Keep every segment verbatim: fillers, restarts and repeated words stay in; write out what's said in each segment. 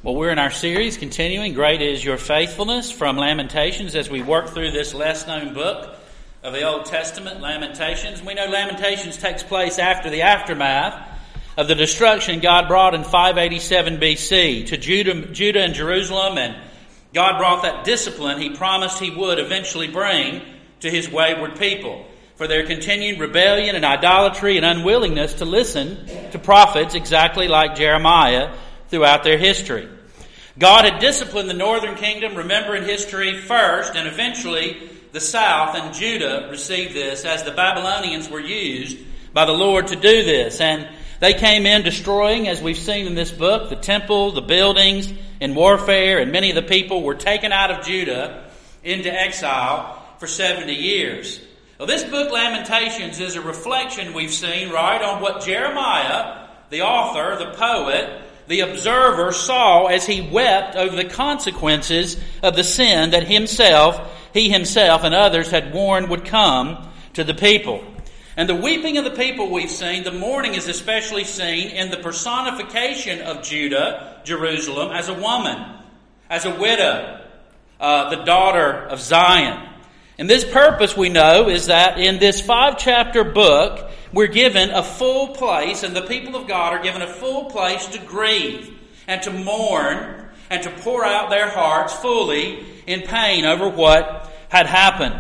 Well, we're in our series continuing, Great is Your Faithfulness, from Lamentations as we work through this less-known book of the Old Testament, Lamentations. We know Lamentations takes place after the aftermath of the destruction God brought in five eighty-seven B C to Judah, Judah and Jerusalem, and God brought that discipline He promised He would eventually bring to His wayward people for their continued rebellion and idolatry and unwillingness to listen to prophets exactly like Jeremiah throughout their history. God had disciplined the northern kingdom, remember, in history first, and eventually the south and Judah received this as the Babylonians were used by the Lord to do this. And they came in destroying, as we've seen in this book, the temple, the buildings, in warfare, and many of the people were taken out of Judah into exile for seventy years. Well, this book, Lamentations, is a reflection we've seen, right, on what Jeremiah, the author, the poet, the observer, saw as he wept over the consequences of the sin that himself, he himself and others had warned would come to the people. And the weeping of the people we've seen, the mourning is especially seen in the personification of Judah, Jerusalem, as a woman, as a widow, uh, the daughter of Zion. And this purpose, we know, is that in this five-chapter book, we're given a full place, and the people of God are given a full place to grieve and to mourn and to pour out their hearts fully in pain over what had happened.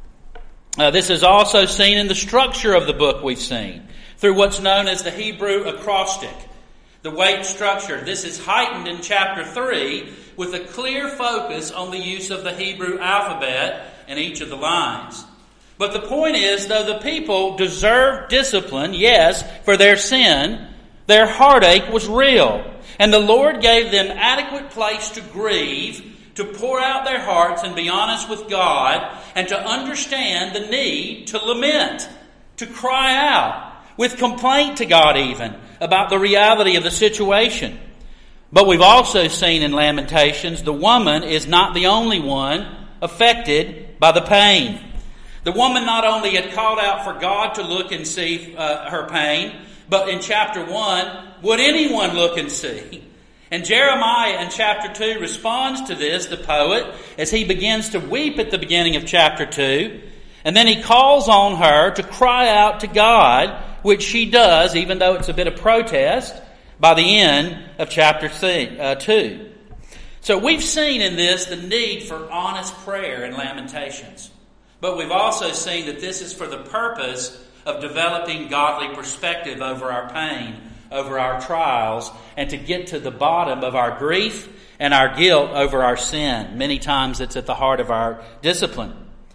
Uh, this is also seen in the structure of the book we've seen, through what's known as the Hebrew acrostic, the weight structure. This is heightened in chapter three with a clear focus on the use of the Hebrew alphabet in each of the lines. But the point is, though the people deserved discipline, yes, for their sin, their heartache was real. And the Lord gave them adequate place to grieve, to pour out their hearts and be honest with God, and to understand the need to lament, to cry out, with complaint to God even, about the reality of the situation. But we've also seen in Lamentations, the woman is not the only one affected by the pain. The woman not only had called out for God to look and see uh, her pain, but in chapter one, would anyone look and see? And Jeremiah in chapter two responds to this, the poet, as he begins to weep at the beginning of chapter two. And then he calls on her to cry out to God, which she does, even though it's a bit of protest, by the end of chapter three, uh, two. So we've seen in this the need for honest prayer in Lamentations. But we've also seen that this is for the purpose of developing godly perspective over our pain, over our trials, and to get to the bottom of our grief and our guilt over our sin. Many times it's at the heart of our discipline.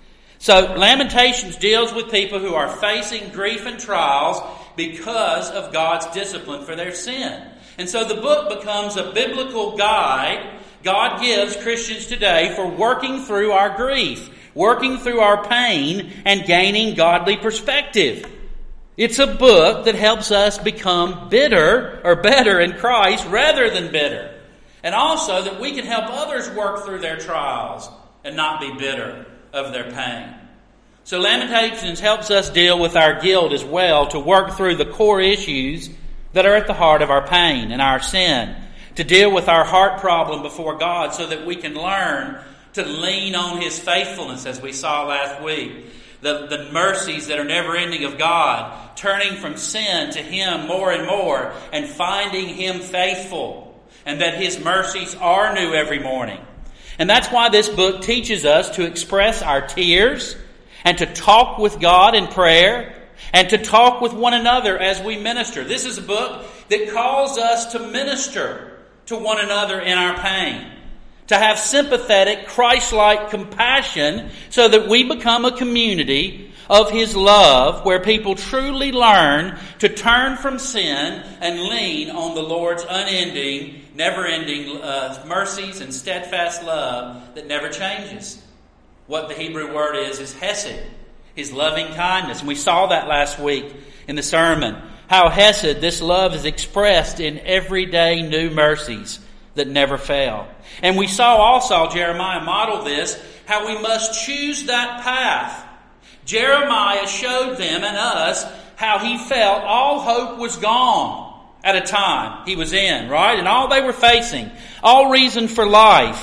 So Lamentations deals with people who are facing grief and trials because of God's discipline for their sin. And so the book becomes a biblical guide God gives Christians today for working through our grief, working through our pain, and gaining godly perspective. It's a book that helps us become bitter or better in Christ rather than bitter. And also that we can help others work through their trials and not be bitter of their pain. So Lamentations helps us deal with our guilt as well, to work through the core issues that are at the heart of our pain and our sin, to deal with our heart problem before God so that we can learn to lean on His faithfulness, as we saw last week. The, the mercies that are never ending of God, turning from sin to Him more and more and finding Him faithful, and that His mercies are new every morning. And that's why this book teaches us to express our tears and to talk with God in prayer and to talk with one another as we minister. This is a book that calls us to minister to one another in our pain, to have sympathetic, Christ-like compassion so that we become a community of His love where people truly learn to turn from sin and lean on the Lord's unending, never-ending uh, mercies and steadfast love that never changes. What the Hebrew word is, is hesed, His loving kindness. And we saw that last week in the sermon, how hesed, this love, is expressed in everyday new mercies that never fail. And we saw also Jeremiah model this, how we must choose that path. Jeremiah showed them and us how he felt all hope was gone. at a time he was in, right? And all they were facing, all reason for life,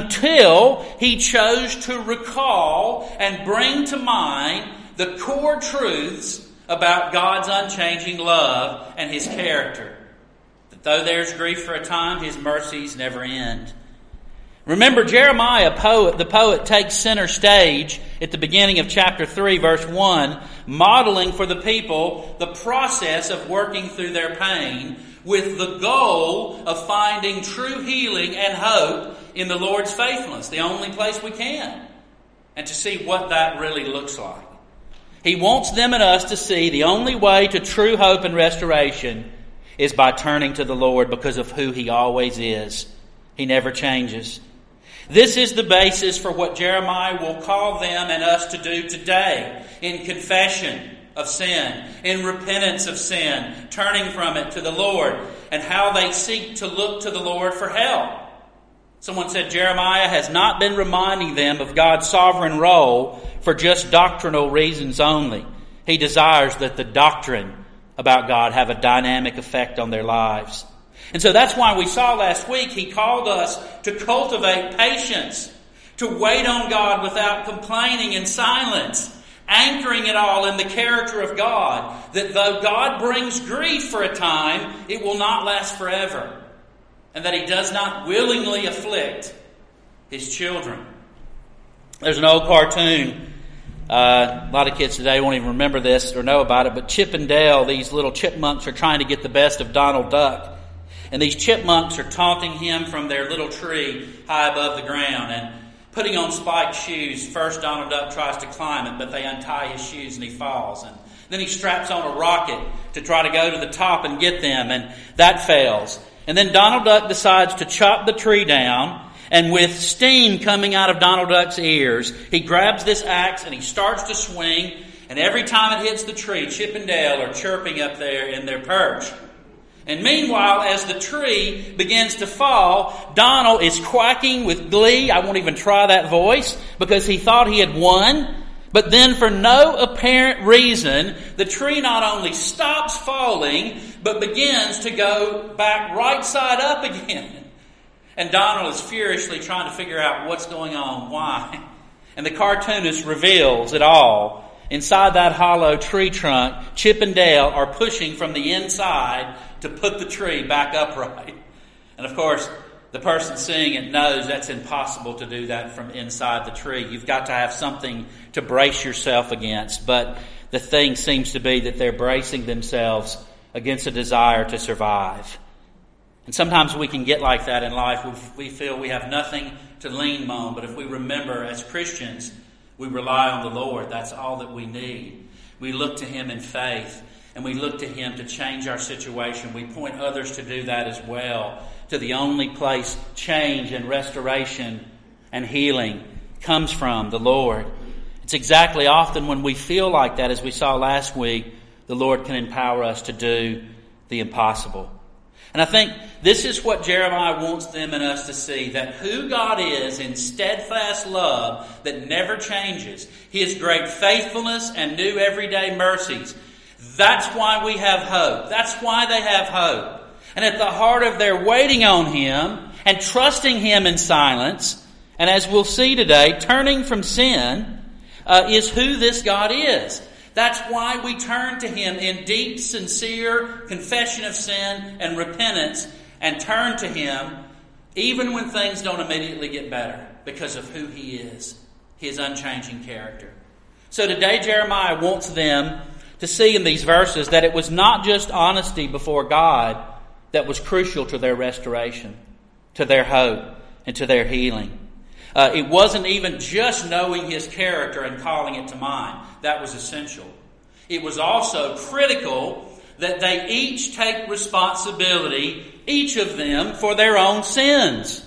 until he chose to recall and bring to mind the core truths about God's unchanging love and His character. That though there's grief for a time, His mercies never end. Remember, Jeremiah, poet, the poet, takes center stage at the beginning of chapter three, verse one, modeling for the people the process of working through their pain with the goal of finding true healing and hope in the Lord's faithfulness, the only place we can, and to see what that really looks like. He wants them and us to see the only way to true hope and restoration is by turning to the Lord because of who He always is. He never changes. This is the basis for what Jeremiah will call them and us to do today in confession of sin, in repentance of sin, turning from it to the Lord, and how they seek to look to the Lord for help. Someone said Jeremiah has not been reminding them of God's sovereign role for just doctrinal reasons only. He desires that the doctrine about God have a dynamic effect on their lives. And so that's why we saw last week he called us to cultivate patience, to wait on God without complaining in silence, anchoring it all in the character of God, that though God brings grief for a time, it will not last forever, and that He does not willingly afflict His children. There's an old cartoon. Uh, a lot of kids today won't even remember this or know about it, but Chip and Dale, these little chipmunks, are trying to get the best of Donald Duck. And these chipmunks are taunting him from their little tree high above the ground and putting on spiked shoes. First, Donald Duck tries to climb it, but they untie his shoes and he falls. And then he straps on a rocket to try to go to the top and get them, and that fails. And then Donald Duck decides to chop the tree down, and with steam coming out of Donald Duck's ears, he grabs this axe and he starts to swing, and every time it hits the tree, Chip and Dale are chirping up there in their perch. And meanwhile, as the tree begins to fall, Donald is quacking with glee. I won't even try that voice because he thought he had won. But then for no apparent reason, the tree not only stops falling, but begins to go back right side up again. And Donald is furiously trying to figure out what's going on, why. And the cartoonist reveals it all. Inside that hollow tree trunk, Chip and Dale are pushing from the inside to put the tree back upright. And of course, the person seeing it knows that's impossible to do that from inside the tree. You've got to have something to brace yourself against. But the thing seems to be that they're bracing themselves against a desire to survive. And sometimes we can get like that in life. We feel we have nothing to lean on. But if we remember, as Christians, we rely on the Lord. That's all that we need. We look to Him in faith, and we look to Him to change our situation. We point others to do that as well, to the only place change and restoration and healing comes from, the Lord. It's exactly often when we feel like that, as we saw last week, the Lord can empower us to do the impossible. And I think this is what Jeremiah wants them and us to see, that who God is in steadfast love that never changes, His great faithfulness and new everyday mercies. That's why we have hope. That's why they have hope. And at the heart of their waiting on Him and trusting Him in silence, and as we'll see today, turning from sin, uh, is who this God is. That's why we turn to Him in deep, sincere confession of sin and repentance, and turn to Him even when things don't immediately get better, because of who He is, His unchanging character. So today Jeremiah wants them to see in these verses that it was not just honesty before God that was crucial to their restoration, to their hope, and to their healing. Uh, it wasn't even just knowing His character and calling it to mind. That was essential. It was also critical that they each take responsibility, each of them, for their own sins.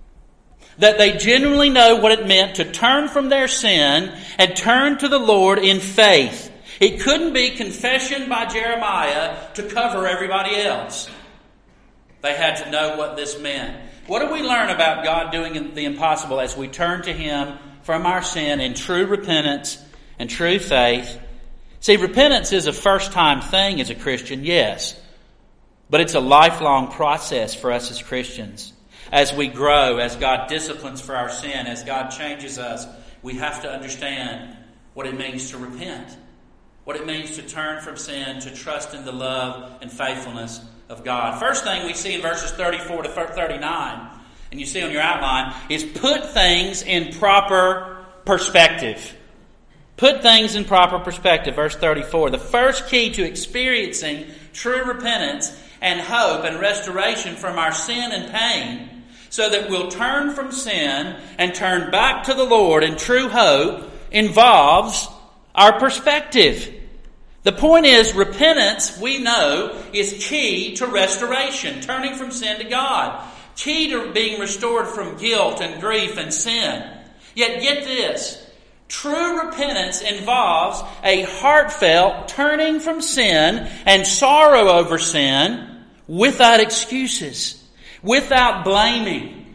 That they genuinely know what it meant to turn from their sin and turn to the Lord in faith. It couldn't be confession by Jeremiah to cover everybody else. They had to know what this meant. What do we learn about God doing the impossible as we turn to Him from our sin in true repentance and true faith? See, repentance is a first-time thing as a Christian, yes. But it's a lifelong process for us as Christians. As we grow, as God disciplines for our sin, as God changes us, we have to understand what it means to repent. What it means to turn from sin, to trust in the love and faithfulness of God. First thing we see in verses thirty-four to thirty-nine, and you see on your outline, is put things in proper perspective. Put things in proper perspective. Verse thirty-four. The first key to experiencing true repentance and hope and restoration from our sin and pain, so that we'll turn from sin and turn back to the Lord in true hope, involves our perspective. The point is, repentance, we know, is key to restoration, turning from sin to God. Key to being restored from guilt and grief and sin. Yet get this, true repentance involves a heartfelt turning from sin and sorrow over sin without excuses, without blaming,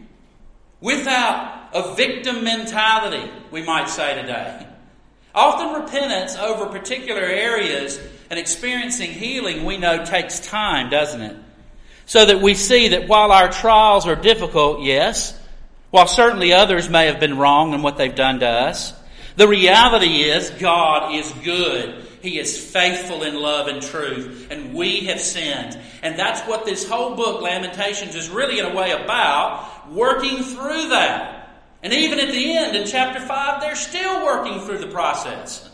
without a victim mentality, we might say today. Often repentance over particular areas and experiencing healing, we know, takes time, doesn't it? So that we see that while our trials are difficult, yes, while certainly others may have been wrong in what they've done to us, the reality is God is good. He is faithful in love and truth, and we have sinned. And that's what this whole book, Lamentations, is really in a way about, working through that. And even at the end, in chapter five, they're still working through the process.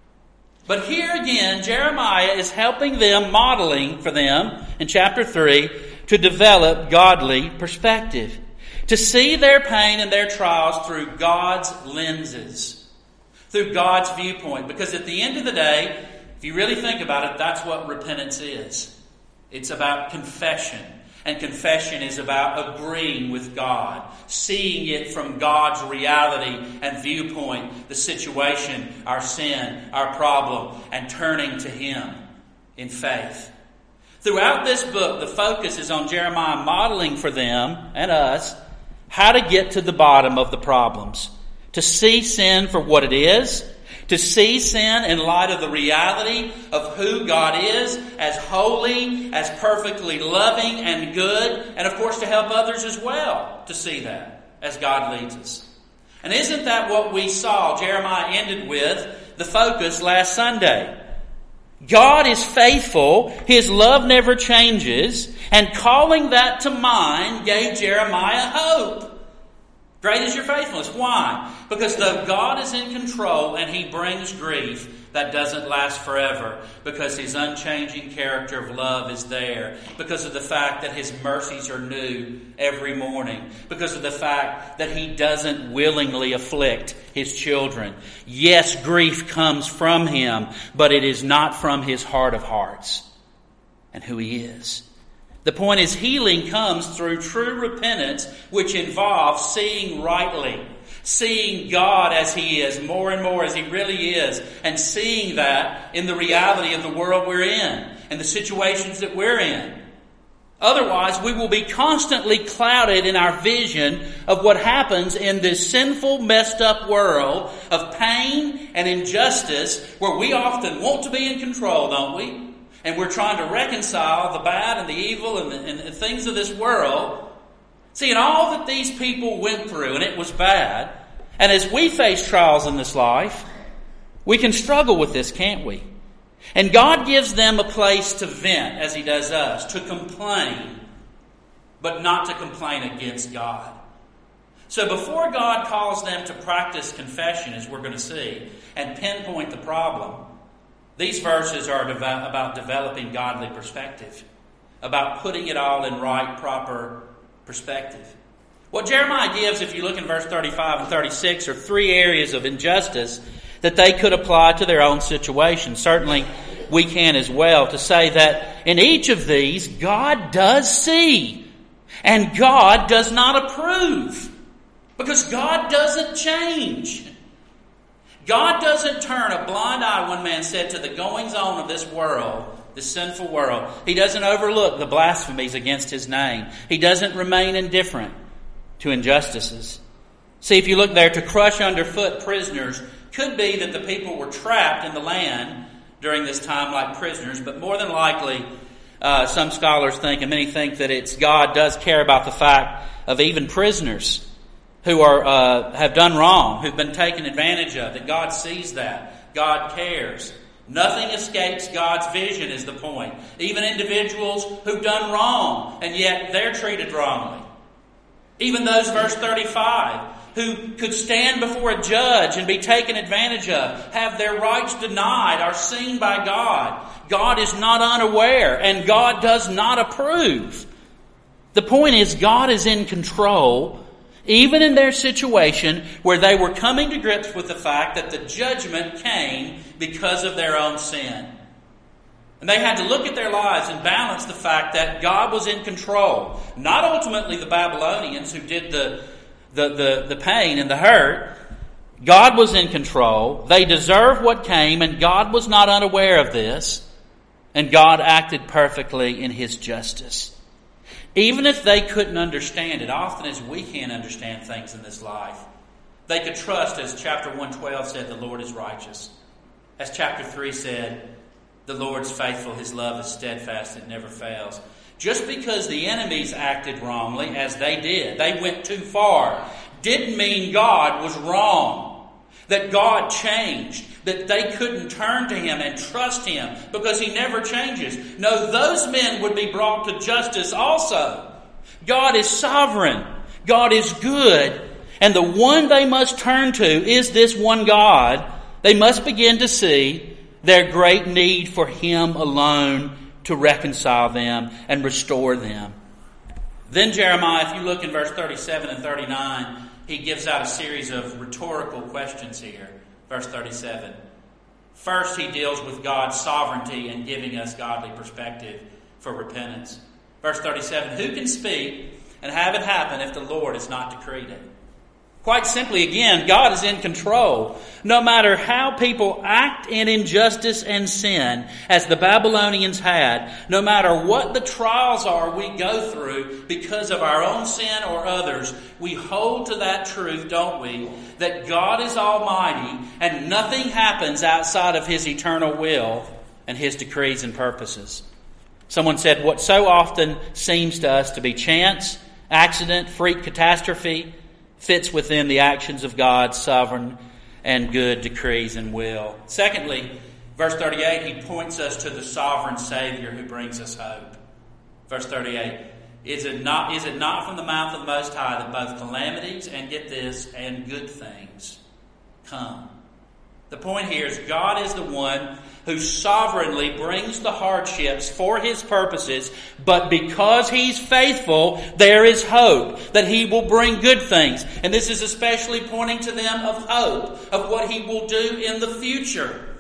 But here again, Jeremiah is helping them, modeling for them, in chapter three, to develop godly perspective. To see their pain and their trials through God's lenses. Through God's viewpoint. Because at the end of the day, if you really think about it, that's what repentance is. It's about confession. And confession is about agreeing with God, seeing it from God's reality and viewpoint, the situation, our sin, our problem, and turning to Him in faith. Throughout this book, the focus is on Jeremiah modeling for them and us how to get to the bottom of the problems, to see sin for what it is, to see sin in light of the reality of who God is, as holy, as perfectly loving and good, and of course to help others as well to see that as God leads us. And isn't that what we saw Jeremiah ended with, the focus last Sunday? God is faithful, His love never changes, and calling that to mind gave Jeremiah hope. Great is your faithfulness. Why? Because though God is in control and He brings grief, that doesn't last forever. Because His unchanging character of love is there. Because of the fact that His mercies are new every morning. Because of the fact that He doesn't willingly afflict His children. Yes, grief comes from Him, but it is not from His heart of hearts and who He is. The point is, healing comes through true repentance, which involves seeing rightly, seeing God as He is, more and more as He really is, and seeing that in the reality of the world we're in and the situations that we're in. Otherwise, we will be constantly clouded in our vision of what happens in this sinful, messed up world of pain and injustice, where we often want to be in control, don't we? And we're trying to reconcile the bad and the evil and the, and the things of this world. See, and all that these people went through, and it was bad. And as we face trials in this life, we can struggle with this, can't we? And God gives them a place to vent, as He does us, to complain, but not to complain against God. So before God calls them to practice confession, as we're going to see, and pinpoint the problem, these verses are about developing godly perspective, about putting it all in right, proper perspective. What Jeremiah gives, if you look in verse thirty-five and thirty-six, are three areas of injustice that they could apply to their own situation. Certainly, we can as well, to say that in each of these, God does see, and God does not approve, because God doesn't change. God doesn't turn a blind eye, one man said, to the goings-on of this world, this sinful world. He doesn't overlook the blasphemies against His name. He doesn't remain indifferent to injustices. See, if you look there, to crush underfoot prisoners could be that the people were trapped in the land during this time like prisoners, but more than likely, Uh, some scholars think, and many think, that it's God does care about the fact of even prisoners who are uh, have done wrong, who've been taken advantage of, that God sees that. God cares. Nothing escapes God's vision is the point. Even individuals who've done wrong, and yet they're treated wrongly. Even those, verse thirty-five, who could stand before a judge and be taken advantage of, have their rights denied, are seen by God. God is not unaware, and God does not approve. The point is, God is in control, even in their situation where they were coming to grips with the fact that the judgment came because of their own sin. And they had to look at their lives and balance the fact that God was in control. Not ultimately the Babylonians who did the, the, the, the pain and the hurt. God was in control. They deserved what came, and God was not unaware of this. And God acted perfectly in His justice. Even if they couldn't understand it, often as we can't understand things in this life, they could trust, as chapter one twelve said, the Lord is righteous. As chapter three said, the Lord's faithful, His love is steadfast, it never fails. Just because the enemies acted wrongly, as they did, they went too far, didn't mean God was wrong. That God changed. That they couldn't turn to Him and trust Him because He never changes. No, those men would be brought to justice also. God is sovereign. God is good. And the one they must turn to is this one God. They must begin to see their great need for Him alone to reconcile them and restore them. Then Jeremiah, if you look in verse thirty-seven and thirty-nine, he gives out a series of rhetorical questions here. Verse thirty-seven. First, he deals with God's sovereignty and giving us godly perspective for repentance. Verse thirty-seven. Who can speak and have it happen if the Lord has not decreed it? Quite simply, again, God is in control. No matter how people act in injustice and sin, as the Babylonians had, no matter what the trials are we go through because of our own sin or others, we hold to that truth, don't we? That God is almighty and nothing happens outside of His eternal will and His decrees and purposes. Someone said, what so often seems to us to be chance, accident, freak, catastrophe, fits within the actions of God's sovereign and good decrees and will. Secondly, verse thirty-eight, he points us to the sovereign Savior who brings us hope. Verse thirty-eight, is it not, is it not from the mouth of the Most High that both calamities, and get this, and good things come? The point here is God is the one who sovereignly brings the hardships for His purposes, but because He's faithful, there is hope that He will bring good things. And this is especially pointing to them of hope, of what He will do in the future.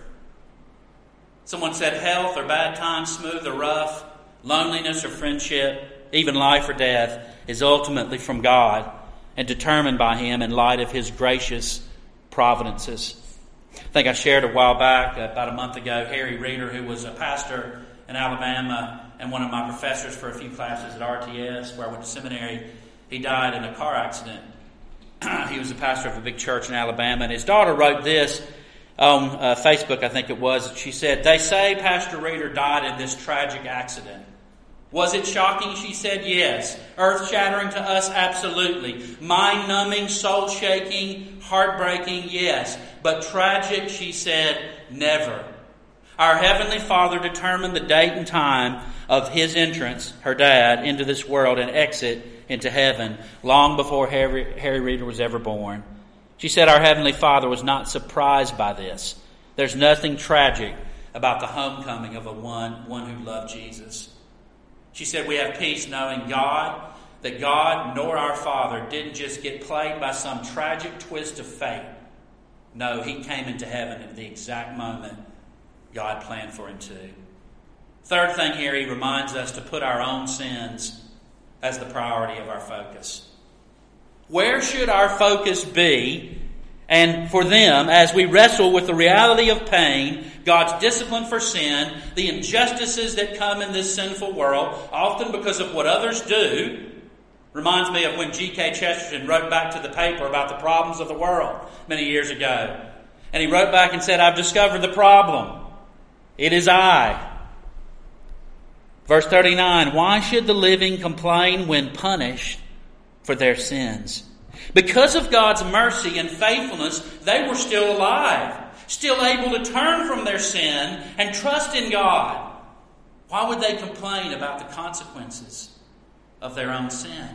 Someone said health or bad times, smooth or rough, loneliness or friendship, even life or death, is ultimately from God and determined by Him in light of His gracious providences. I think I shared a while back, about a month ago, Harry Reeder, who was a pastor in Alabama and one of my professors for a few classes at R T S, where I went to seminary. He died in a car accident. He was a pastor of a big church in Alabama, and his daughter wrote this on uh, Facebook, I think it was. She said, "They say Pastor Reeder died in this tragic accident. Was it shocking?" She said, "Yes. Earth-shattering to us? Absolutely. Mind-numbing, soul-shaking, heartbreaking? Yes. But tragic?" she said, "Never. Our Heavenly Father determined the date and time of His entrance, her dad, into this world and exit into heaven long before Harry, Harry Reeder was ever born." She said our Heavenly Father was not surprised by this. There's nothing tragic about the homecoming of a one, one who loved Jesus. She said we have peace knowing God, that God nor our Father didn't just get played by some tragic twist of fate. No, He came into heaven at the exact moment God planned for Him to. Third thing here, he reminds us to put our own sins as the priority of our focus. Where should our focus be? And for them, as we wrestle with the reality of pain, God's discipline for sin, the injustices that come in this sinful world, often because of what others do, reminds me of when G K Chesterton wrote back to the paper about the problems of the world many years ago. And he wrote back and said, "I've discovered the problem. It is I." Verse thirty-nine, why should the living complain when punished for their sins? Because of God's mercy and faithfulness, they were still alive, still able to turn from their sin and trust in God. Why would they complain about the consequences of their own sin?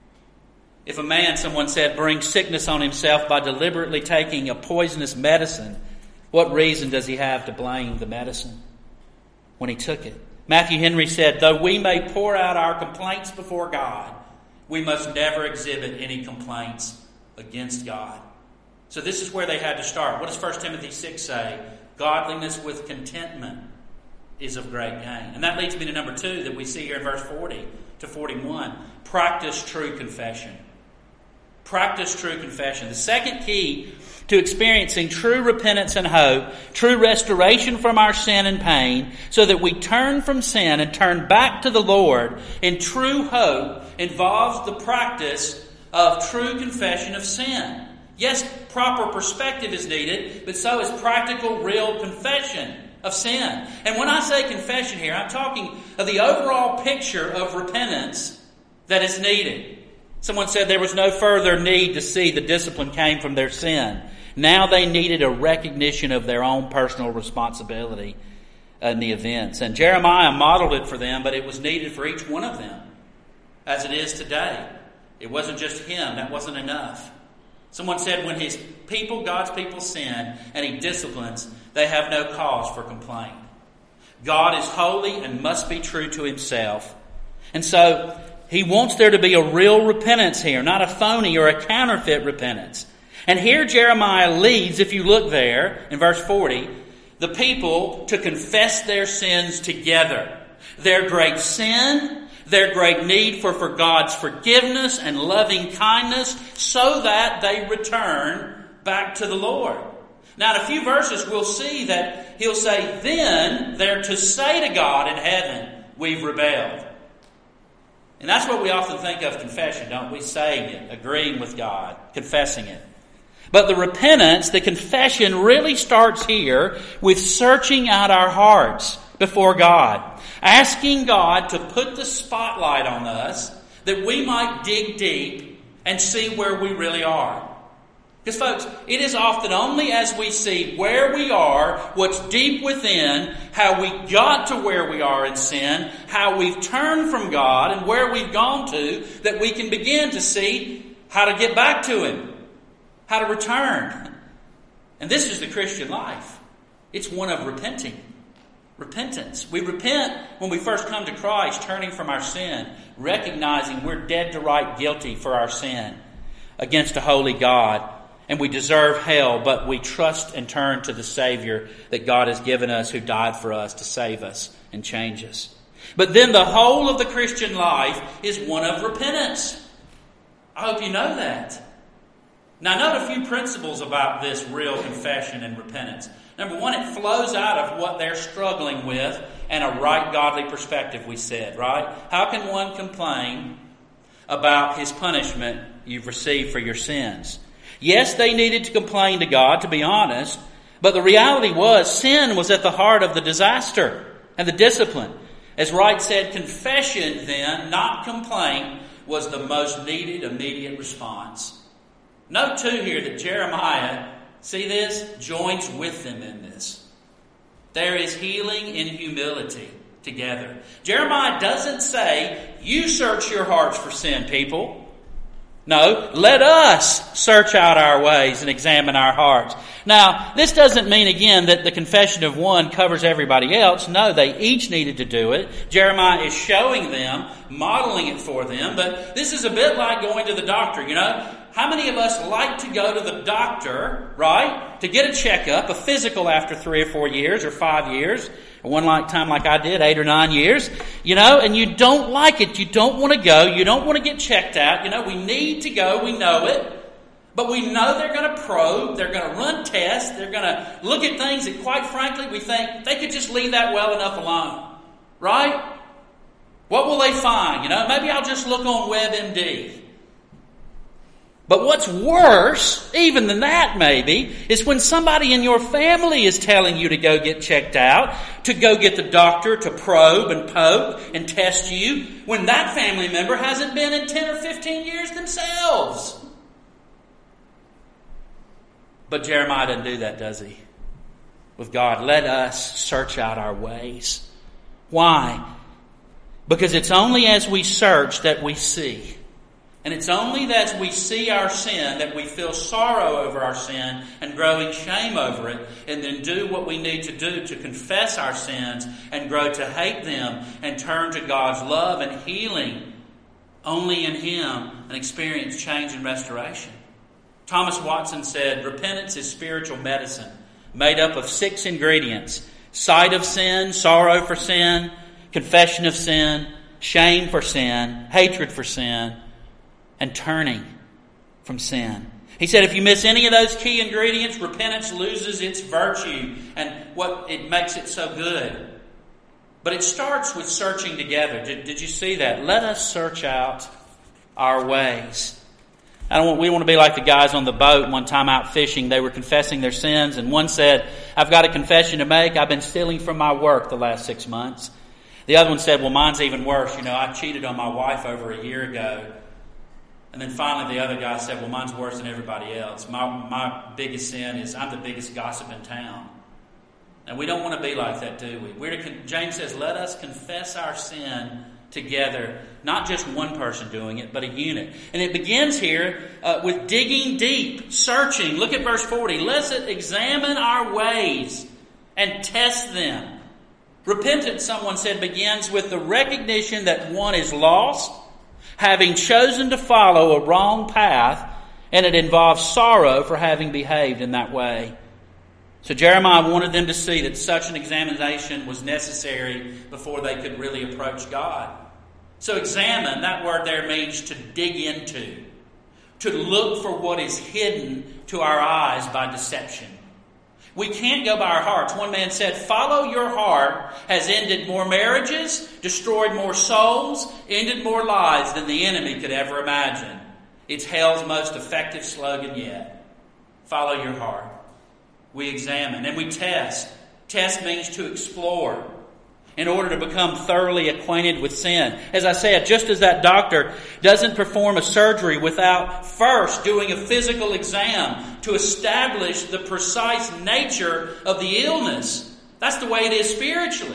If a man, someone said, brings sickness on himself by deliberately taking a poisonous medicine, what reason does he have to blame the medicine when he took it? Matthew Henry said, though we may pour out our complaints before God, we must never exhibit any complaints against God. So this is where they had to start. What does First Timothy six say? Godliness with contentment is of great gain. And that leads me to number two that we see here in verse forty to forty-one. Practice true confession. Practice true confession. The second key to experiencing true repentance and hope, true restoration from our sin and pain, so that we turn from sin and turn back to the Lord in true hope, involves the practice of true confession of sin. Yes, proper perspective is needed, but so is practical, real confession of sin. And when I say confession here, I'm talking of the overall picture of repentance that is needed. Someone said there was no further need to see the discipline came from their sin. Now they needed a recognition of their own personal responsibility in the events. And Jeremiah modeled it for them, but it was needed for each one of them, as it is today. It wasn't just him. That wasn't enough. Someone said when his people, God's people, sin and he disciplines, they have no cause for complaint. God is holy and must be true to himself. And so he wants there to be a real repentance here, not a phony or a counterfeit repentance. And here Jeremiah leads, if you look there in verse forty, the people to confess their sins together. Their great sin, their great need for, for God's forgiveness and loving kindness, so that they return back to the Lord. Now in a few verses we'll see that he'll say, then they're to say to God in heaven, we've rebelled. And that's what we often think of confession, don't we? Saying it, agreeing with God, confessing it. But the repentance, the confession really starts here with searching out our hearts before God. Asking God to put the spotlight on us that we might dig deep and see where we really are. Because folks, it is often only as we see where we are, what's deep within, how we got to where we are in sin, how we've turned from God and where we've gone to, that we can begin to see how to get back to Him, how to return. And this is the Christian life. It's one of repenting. Repentance. We repent when we first come to Christ, turning from our sin, recognizing we're dead to right guilty for our sin against a holy God. And we deserve hell, but we trust and turn to the Savior that God has given us, who died for us to save us and change us. But then the whole of the Christian life is one of repentance. I hope you know that. Now, note a few principles about this real confession and repentance. Number one, it flows out of what they're struggling with and a right godly perspective, we said, right? How can one complain about his punishment you've received for your sins? Yes, they needed to complain to God, to be honest, but the reality was sin was at the heart of the disaster and the discipline. As Wright said, confession then, not complaint, was the most needed immediate response. Note too here that Jeremiah, see this, joins with them in this. There is healing in humility together. Jeremiah doesn't say, you search your hearts for sin, people. No, let us search out our ways and examine our hearts. Now, this doesn't mean, again, that the confession of one covers everybody else. No, they each needed to do it. Jeremiah is showing them, modeling it for them. But this is a bit like going to the doctor, you know. How many of us like to go to the doctor, right, to get a checkup, a physical after three or four years or five years, or one like time like I did, eight or nine years, you know, and you don't like it. You don't want to go. You don't want to get checked out. You know, we need to go. We know it. But we know they're going to probe. They're going to run tests. They're going to look at things that, quite frankly, we think they could just leave that well enough alone, right? What will they find? You know, maybe I'll just look on WebMD. But what's worse, even than that maybe, is when somebody in your family is telling you to go get checked out, to go get the doctor to probe and poke and test you, when that family member hasn't been in ten or fifteen years themselves. But Jeremiah doesn't do that, does he? With God, let us search out our ways. Why? Because it's only as we search that we see. And it's only as we see our sin that we feel sorrow over our sin and growing shame over it, and then do what we need to do to confess our sins and grow to hate them and turn to God's love and healing only in Him and experience change and restoration. Thomas Watson said, repentance is spiritual medicine made up of six ingredients: sight of sin, sorrow for sin, confession of sin, shame for sin, hatred for sin, and turning from sin. He said if you miss any of those key ingredients, repentance loses its virtue and what it makes it so good. But it starts with searching together. Did, did you see that? Let us search out our ways. I don't want, we want to be like the guys on the boat one time out fishing. They were confessing their sins, and one said, I've got a confession to make. I've been stealing from my work the last six months. The other one said, well, mine's even worse. You know, I cheated on my wife over a year ago. And then finally the other guy said, well, mine's worse than everybody else. My, my biggest sin is I'm the biggest gossip in town. And we don't want to be like that, do we? We're to, James says, let us confess our sin together. Not just one person doing it, but a unit. And it begins here uh, with digging deep, searching. Look at verse forty. Let's examine our ways and test them. Repentance, someone said, begins with the recognition that one is lost, having chosen to follow a wrong path, and it involves sorrow for having behaved in that way. So Jeremiah wanted them to see that such an examination was necessary before they could really approach God. So examine, that word there means to dig into, to look for what is hidden to our eyes by deception. We can't go by our hearts. One man said, follow your heart has ended more marriages, destroyed more souls, ended more lives than the enemy could ever imagine. It's hell's most effective slogan yet. Follow your heart. We examine and we test. Test means to explore in order to become thoroughly acquainted with sin. As I said, just as that doctor doesn't perform a surgery without first doing a physical exam to establish the precise nature of the illness, that's the way it is spiritually.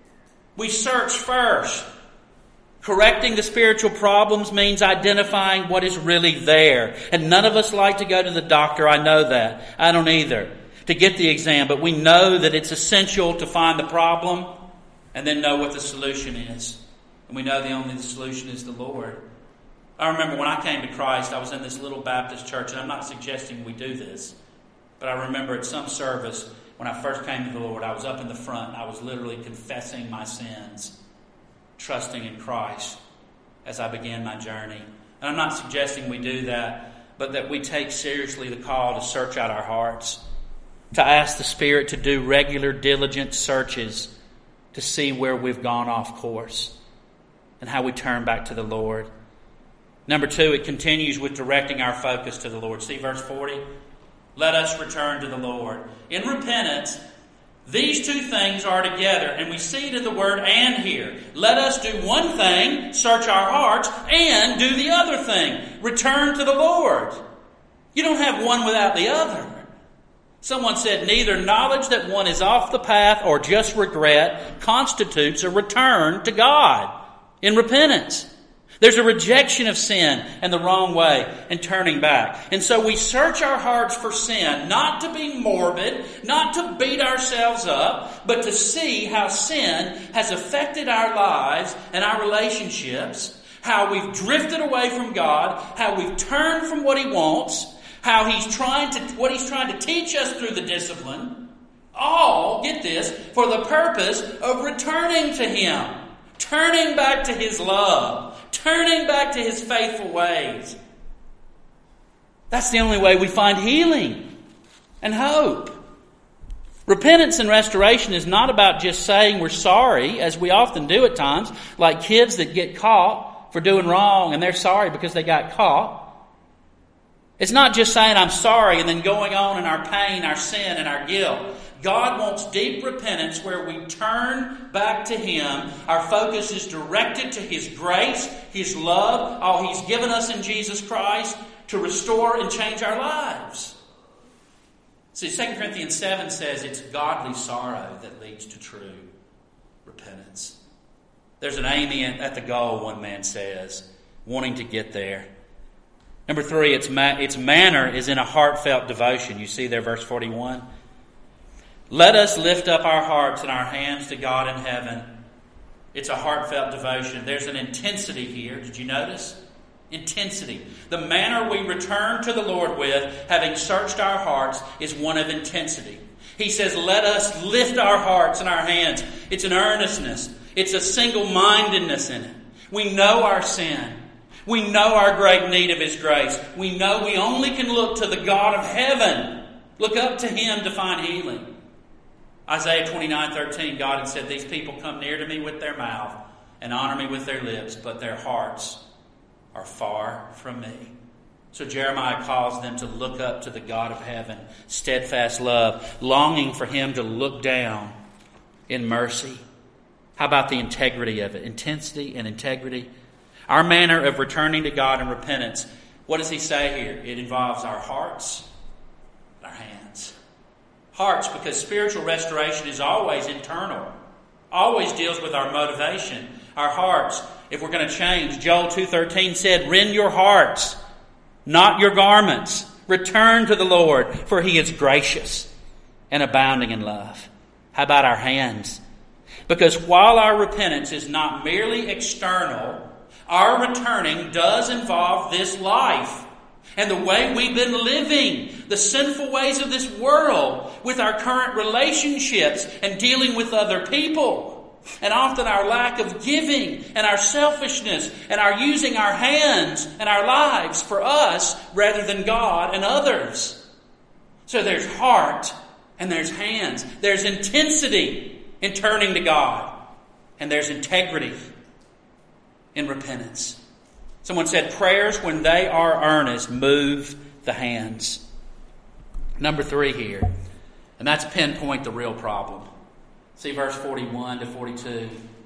We search first. Correcting the spiritual problems means identifying what is really there. And none of us like to go to the doctor. I know that. I don't either. To get the exam. But we know that it's essential to find the problem and then know what the solution is. And we know the only solution is the Lord. I remember when I came to Christ, I was in this little Baptist church, and I'm not suggesting we do this, but I remember at some service when I first came to the Lord, I was up in the front, and I was literally confessing my sins, trusting in Christ as I began my journey. And I'm not suggesting we do that, but that we take seriously the call to search out our hearts, to ask the Spirit to do regular, diligent searches to see where we've gone off course and how we turn back to the Lord. Number two, it continues with directing our focus to the Lord. See verse forty? Let us return to the Lord. In repentance, these two things are together, and we see to the word and here. Let us do one thing, search our hearts, and do the other thing, return to the Lord. You don't have one without the other. Someone said neither knowledge that one is off the path or just regret constitutes a return to God in repentance. There's a rejection of sin and the wrong way and turning back. And so we search our hearts for sin, not to be morbid, not to beat ourselves up, but to see how sin has affected our lives and our relationships, how we've drifted away from God, how we've turned from what He wants, how He's trying to, what He's trying to teach us through the discipline, all, get this, for the purpose of returning to Him, turning back to His love, turning back to His faithful ways. That's the only way we find healing and hope. Repentance and restoration is not about just saying we're sorry, as we often do at times, like kids that get caught for doing wrong and they're sorry because they got caught. It's not just saying I'm sorry and then going on in our pain, our sin, and our guilt. God wants deep repentance where we turn back to Him. Our focus is directed to His grace, His love, all He's given us in Jesus Christ to restore and change our lives. See, Second Corinthians seven says it's godly sorrow that leads to true repentance. There's an aiming at the goal, one man says, wanting to get there. Number three, its, ma- its manner is in a heartfelt devotion. You see there, verse forty-one. Let us lift up our hearts and our hands to God in heaven. It's a heartfelt devotion. There's an intensity here. Did you notice? Intensity. The manner we return to the Lord with, having searched our hearts, is one of intensity. He says, let us lift our hearts and our hands. It's an earnestness. It's a single-mindedness in it. We know our sin. We know our great need of His grace. We know we only can look to the God of heaven. Look up to Him to find healing. Isaiah twenty-nine thirteen, God had said, these people come near to me with their mouth and honor me with their lips, but their hearts are far from me. So Jeremiah calls them to look up to the God of heaven, steadfast love, longing for Him to look down in mercy. How about the integrity of it? Intensity and integrity. Our manner of returning to God in repentance, what does he say here? It involves our hearts and our hands. Hearts, because spiritual restoration is always internal. Always deals with our motivation, our hearts. If we're going to change, Joel two thirteen said, rend your hearts, not your garments. Return to the Lord, for He is gracious and abounding in love. How about our hands? Because while our repentance is not merely external, our returning does involve this life and the way we've been living, the sinful ways of this world, with our current relationships and dealing with other people. And often our lack of giving and our selfishness and our using our hands and our lives for us rather than God and others. So there's heart and there's hands. There's intensity in turning to God. And there's integrity in repentance. Someone said prayers, when they are earnest, move the hands. Number three here, and that's pinpoint the real problem. See verse forty-one to forty-two.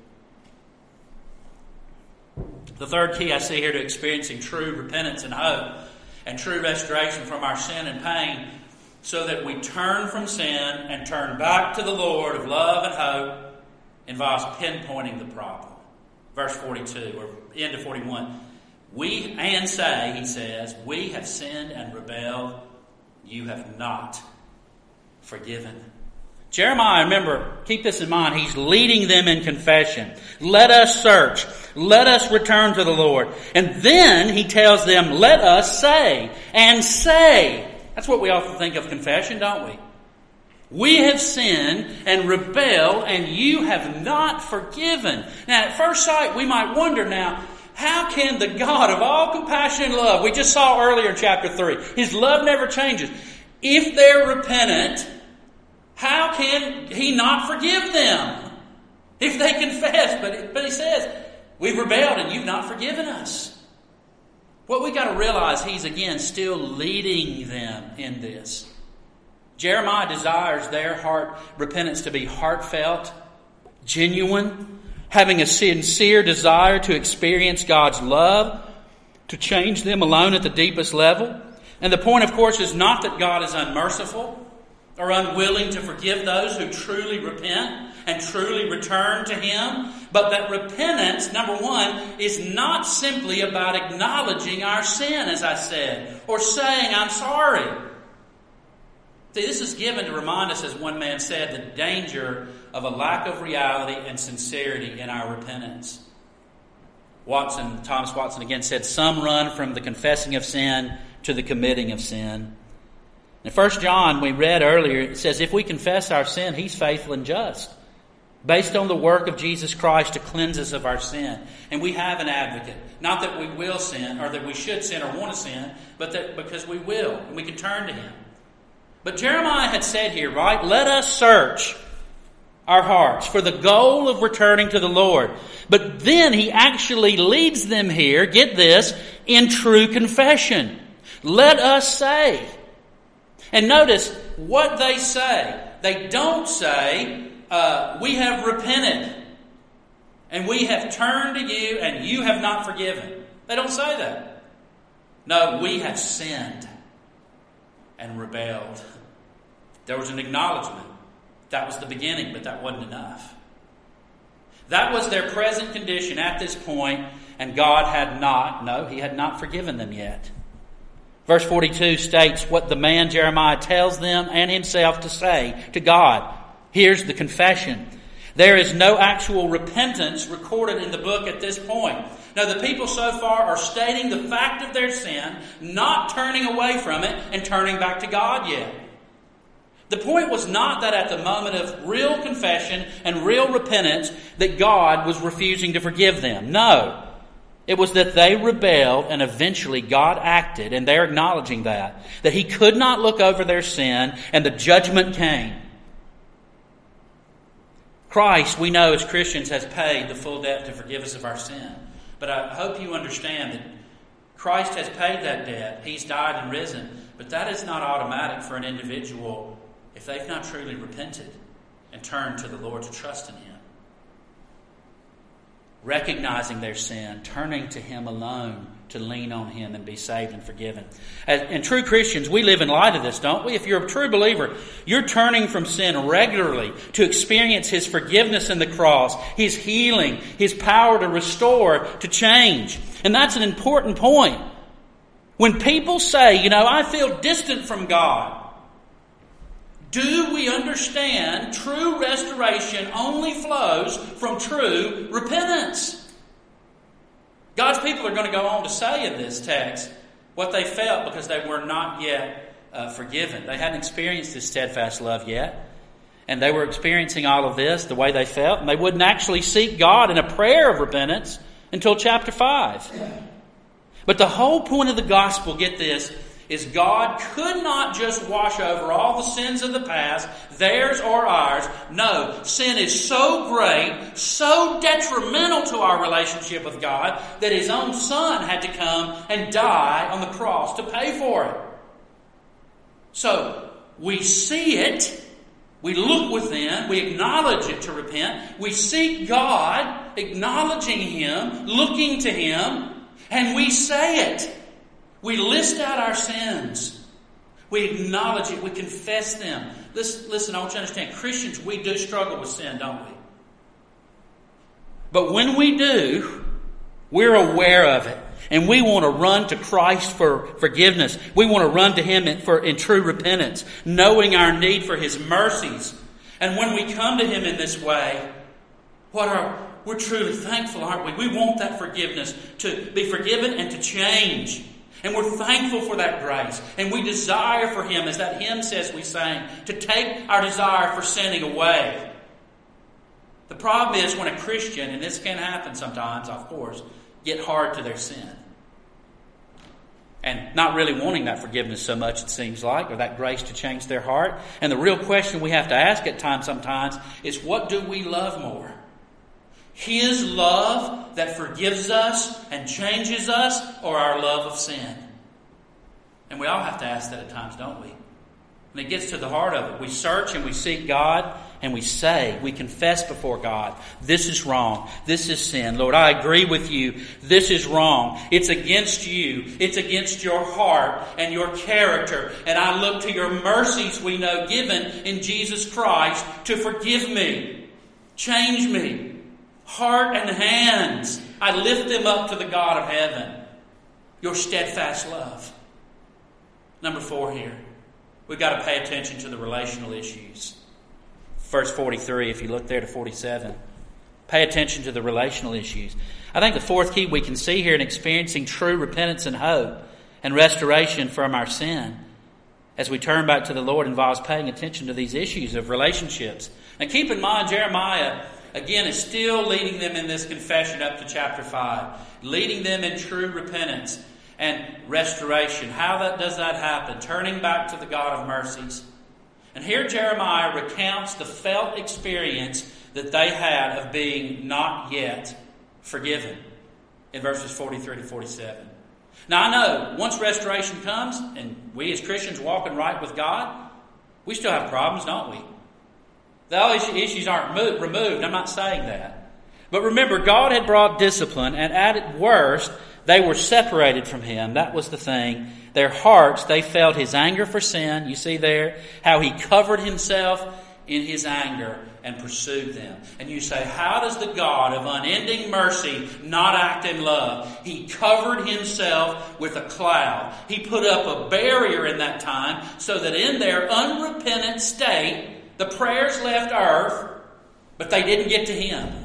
The third key I see here to experiencing true repentance and hope and true restoration from our sin and pain, so that we turn from sin and turn back to the Lord of love and hope, involves pinpointing the problem. Verse forty-two, or into forty-one. We, and say, he says, we have sinned and rebelled. You have not forgiven. Jeremiah, remember, keep this in mind, he's leading them in confession. Let us search. Let us return to the Lord. And then he tells them, let us say, and say. That's what we often think of confession, don't we? We have sinned and rebelled, and you have not forgiven. Now, at first sight, we might wonder now, how can the God of all compassion and love, we just saw earlier in chapter three, His love never changes. If they're repentant, how can He not forgive them? If they confess, but, but He says, we've rebelled and you've not forgiven us. What we got to realize, He's again still leading them in this. Jeremiah desires their heart repentance to be heartfelt, genuine, having a sincere desire to experience God's love, to change them alone at the deepest level. And the point, of course, is not that God is unmerciful or unwilling to forgive those who truly repent and truly return to Him, but that repentance, number one, is not simply about acknowledging our sin, as I said, or saying, I'm sorry. See, this is given to remind us, as one man said, the danger of a lack of reality and sincerity in our repentance. Watson, Thomas Watson again said, some run from the confessing of sin to the committing of sin. In First John, we read earlier, it says, if we confess our sin, He's faithful and just, based on the work of Jesus Christ to cleanse us of our sin. And we have an advocate. Not that we will sin, or that we should sin or want to sin, but that because we will, and we can turn to Him. But Jeremiah had said here, right, let us search our hearts for the goal of returning to the Lord. But then he actually leads them here, get this, in true confession. Let us say. And notice what they say. They don't say, uh, we have repented and we have turned to you and you have not forgiven. They don't say that. No, we have sinned and rebelled. There was an acknowledgement. That was the beginning, but that wasn't enough. That was their present condition at this point, and God had not, no, He had not forgiven them yet. Verse forty-two states what the man Jeremiah tells them and himself to say to God. Here's the confession. There is no actual repentance recorded in the book at this point. Now, the people so far are stating the fact of their sin, not turning away from it and turning back to God yet. The point was not that at the moment of real confession and real repentance that God was refusing to forgive them. No. It was that they rebelled and eventually God acted, and they're acknowledging that. That He could not look over their sin and the judgment came. Christ, we know as Christians, has paid the full debt to forgive us of our sin. But I hope you understand that Christ has paid that debt. He's died and risen. But that is not automatic for an individual if they've not truly repented and turned to the Lord to trust in Him. Recognizing their sin, turning to Him alone to lean on Him and be saved and forgiven. As, and true Christians, we live in light of this, don't we? If you're a true believer, you're turning from sin regularly to experience His forgiveness in the cross, His healing, His power to restore, to change. And that's an important point. When people say, you know, I feel distant from God, do we understand true restoration only flows from true repentance? God's people are going to go on to say in this text what they felt because they were not yet uh, forgiven. They hadn't experienced this steadfast love yet. And they were experiencing all of this the way they felt. And they wouldn't actually seek God in a prayer of repentance until chapter five. But the whole point of the gospel, get this, is God could not just wash over all the sins of the past, theirs or ours. No, sin is so great, so detrimental to our relationship with God, that His own Son had to come and die on the cross to pay for it. So, we see it, we look within, we acknowledge it to repent, we seek God, acknowledging Him, looking to Him, and we say it. We list out our sins. We acknowledge it. We confess them. Listen, listen, I want you to understand, Christians, we do struggle with sin, don't we? But when we do, we're aware of it. And we want to run to Christ for forgiveness. We want to run to Him in, for, in true repentance, knowing our need for His mercies. And when we come to Him in this way, what are we're truly thankful, aren't we? We want that forgiveness, to be forgiven and to change. And we're thankful for that grace. And we desire for Him, as that hymn says we sang, to take our desire for sinning away. The problem is when a Christian, and this can happen sometimes, of course, get hard to their sin. And not really wanting that forgiveness so much, it seems like, or that grace to change their heart. And the real question we have to ask at times sometimes is, what do we love more? His love that forgives us and changes us, or our love of sin? And we all have to ask that at times, don't we? And it gets to the heart of it. We search and we seek God, and we say, we confess before God, this is wrong. This is sin. Lord, I agree with you. This is wrong. It's against you. It's against your heart and your character. And I look to your mercies we know given in Jesus Christ to forgive me. Change me. Heart and hands, I lift them up to the God of heaven. Your steadfast love. Number four here. We've got to pay attention to the relational issues. Verse forty-three, if you look there to forty-seven. Pay attention to the relational issues. I think the fourth key we can see here in experiencing true repentance and hope and restoration from our sin as we turn back to the Lord involves paying attention to these issues of relationships. Now keep in mind, Jeremiah again is still leading them in this confession up to chapter five. Leading them in true repentance and restoration. How that does that happen? Turning back to the God of mercies. And here Jeremiah recounts the felt experience that they had of being not yet forgiven in verses forty-three to forty-seven. Now I know, once restoration comes, and we as Christians walking right with God, we still have problems, don't we? The issues aren't removed, I'm not saying that. But remember, God had brought discipline, and at worst, they were separated from Him. That was the thing. Their hearts, they felt His anger for sin. You see there how He covered Himself in His anger and pursued them. And you say, how does the God of unending mercy not act in love? He covered Himself with a cloud. He put up a barrier in that time so that in their unrepentant state, the prayers left earth, but they didn't get to Him.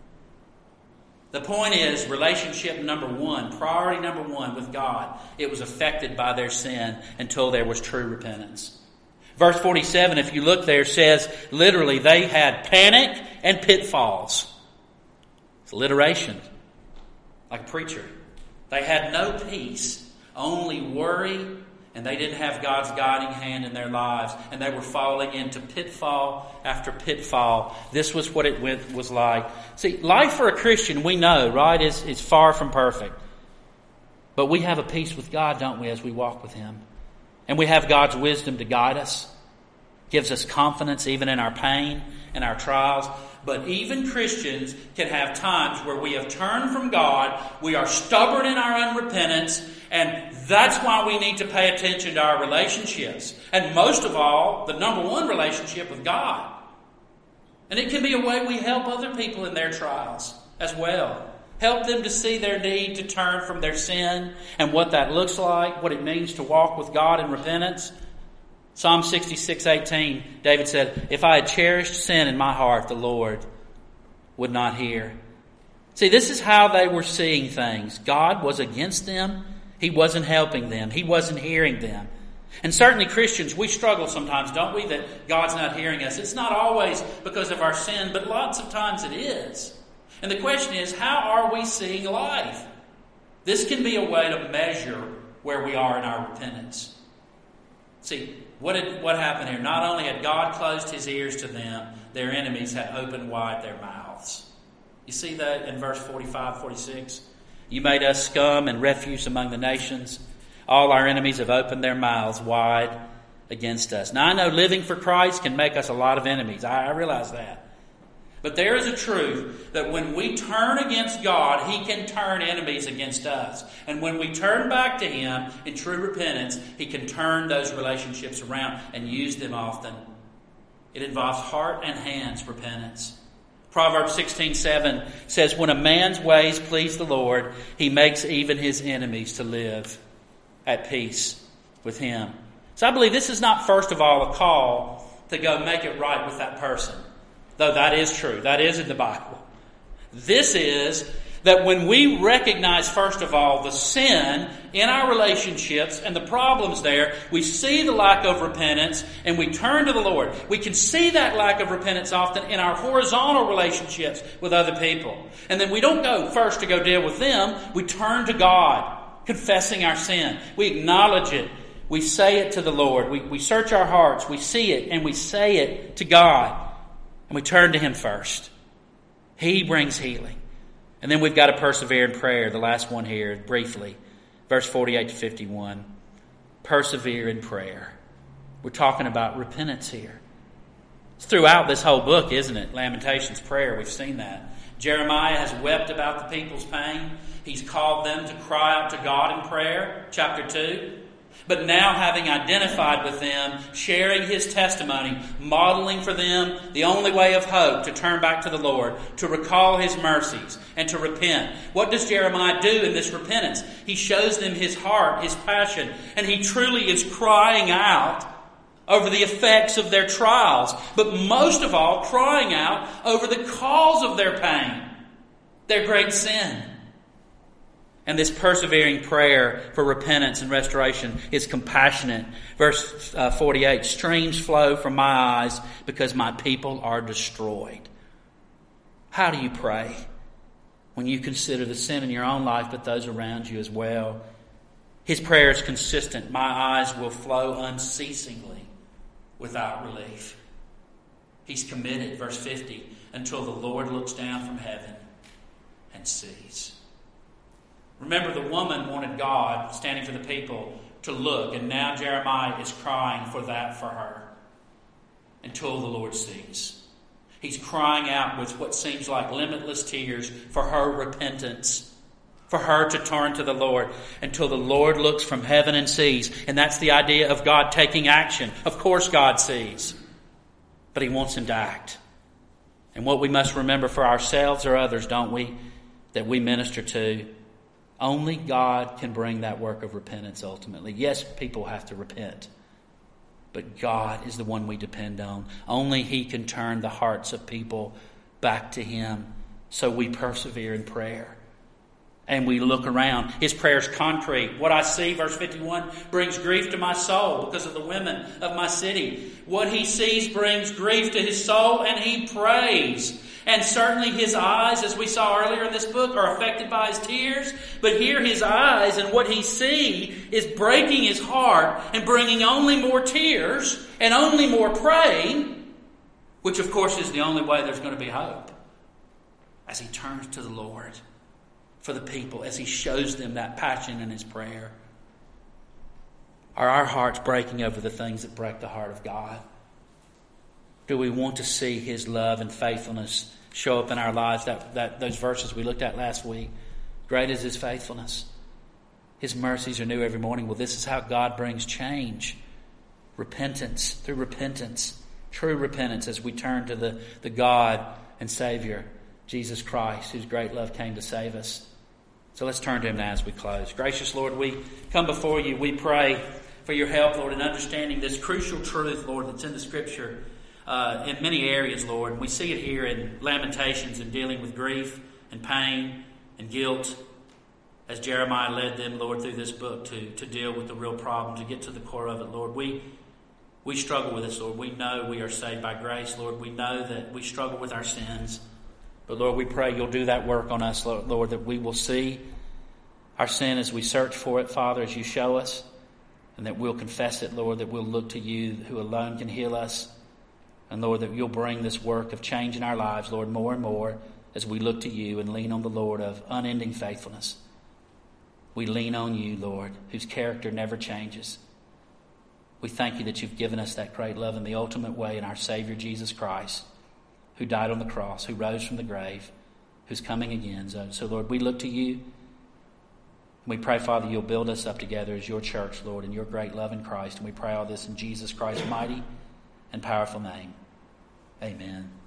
The point is, relationship number one, priority number one with God, it was affected by their sin until there was true repentance. Verse forty-seven, if you look there, says literally they had panic and pitfalls. It's alliteration, like a preacher. They had no peace, only worry, and they didn't have God's guiding hand in their lives, and they were falling into pitfall after pitfall. This was what it went, was like. See, life for a Christian, we know, right, is, is far from perfect. But we have a peace with God, don't we, as we walk with Him. And we have God's wisdom to guide us. Gives us confidence even in our pain and our trials. But even Christians can have times where we have turned from God, we are stubborn in our unrepentance, and that's why we need to pay attention to our relationships. And most of all, the number one relationship with God. And it can be a way we help other people in their trials as well. Help them to see their need to turn from their sin and what that looks like, what it means to walk with God in repentance. Psalm sixty-six eighteen, David said, if I had cherished sin in my heart, the Lord would not hear. See, this is how they were seeing things. God was against them. He wasn't helping them. He wasn't hearing them. And certainly Christians, we struggle sometimes, don't we, that God's not hearing us. It's not always because of our sin, but lots of times it is. And the question is, how are we seeing life? This can be a way to measure where we are in our repentance. See, what did, what happened here? Not only had God closed His ears to them, their enemies had opened wide their mouths. You see that in verse forty-five, forty-six? You made us scum and refuse among the nations. All our enemies have opened their mouths wide against us. Now, I know living for Christ can make us a lot of enemies. I, I realize that. But there is a truth that when we turn against God, He can turn enemies against us. And when we turn back to Him in true repentance, He can turn those relationships around and use them often. It involves heart and hands repentance. Proverbs sixteen seven says, when a man's ways please the Lord, He makes even his enemies to live at peace with Him. So I believe this is not, first of all, a call to go make it right with that person. Though that is true. That is in the Bible. This is that when we recognize, first of all, the sin in our relationships and the problems there, we see the lack of repentance and we turn to the Lord. We can see that lack of repentance often in our horizontal relationships with other people. And then we don't go first to go deal with them. We turn to God, confessing our sin. We acknowledge it. We say it to the Lord. We, we search our hearts. We see it and we say it to God. And we turn to Him first. He brings healing. And then we've got to persevere in prayer. The last one here, briefly. Verse forty-eight to fifty-one. Persevere in prayer. We're talking about repentance here. It's throughout this whole book, isn't it? Lamentations, prayer. We've seen that. Jeremiah has wept about the people's pain. He's called them to cry out to God in prayer. Chapter two. But now, having identified with them, sharing his testimony, modeling for them the only way of hope to turn back to the Lord, to recall His mercies, and to repent. What does Jeremiah do in this repentance? He shows them his heart, his passion, and he truly is crying out over the effects of their trials, but most of all, crying out over the cause of their pain, their great sin. And this persevering prayer for repentance and restoration is compassionate. Verse uh, forty-eight, streams flow from my eyes because my people are destroyed. How do you pray when you consider the sin in your own life, but those around you as well? His prayer is consistent. My eyes will flow unceasingly without relief. He's committed, verse fifty, until the Lord looks down from heaven and sees. Remember, the woman wanted God, standing for the people, to look, and now Jeremiah is crying for that for her until the Lord sees. He's crying out with what seems like limitless tears for her repentance, for her to turn to the Lord until the Lord looks from heaven and sees. And that's the idea of God taking action. Of course God sees, but He wants Him to act. And what we must remember for ourselves or others, don't we, that we minister to, only God can bring that work of repentance ultimately. Yes, people have to repent, but God is the one we depend on. Only He can turn the hearts of people back to Him. So we persevere in prayer. And we look around. His prayer is concrete. What I see, verse fifty-one, brings grief to my soul because of the women of my city. What he sees brings grief to his soul, and he prays. And certainly his eyes, as we saw earlier in this book, are affected by his tears. But here his eyes and what he sees is breaking his heart and bringing only more tears and only more praying, which of course is the only way there's going to be hope, as he turns to the Lord for the people, as he shows them that passion in his prayer. Are our hearts breaking over the things that break the heart of God? Do we want to see His love and faithfulness show up in our lives? That, that those verses we looked at last week. Great is His faithfulness. His mercies are new every morning. Well, this is how God brings change. Repentance, through repentance. True repentance as we turn to the, the God and Savior, Jesus Christ, whose great love came to save us. So let's turn to Him now as we close. Gracious Lord, we come before You. We pray for Your help, Lord, in understanding this crucial truth, Lord, that's in the Scripture uh, in many areas, Lord. We see it here in Lamentations and dealing with grief and pain and guilt, as Jeremiah led them, Lord, through this book to, to deal with the real problem, to get to the core of it, Lord. We we struggle with this, Lord. We know we are saved by grace, Lord. We know that we struggle with our sins. But Lord, we pray You'll do that work on us, Lord, that we will see our sin as we search for it, Father, as You show us, and that we'll confess it, Lord, that we'll look to You who alone can heal us. And Lord, that You'll bring this work of change in our lives, Lord, more and more as we look to You and lean on the Lord of unending faithfulness. We lean on You, Lord, whose character never changes. We thank You that You've given us that great love in the ultimate way in our Savior, Jesus Christ, who died on the cross, who rose from the grave, who's coming again. So, so, Lord, we look to You. We pray, Father, You'll build us up together as Your church, Lord, in Your great love in Christ. And we pray all this in Jesus Christ's mighty and powerful name. Amen.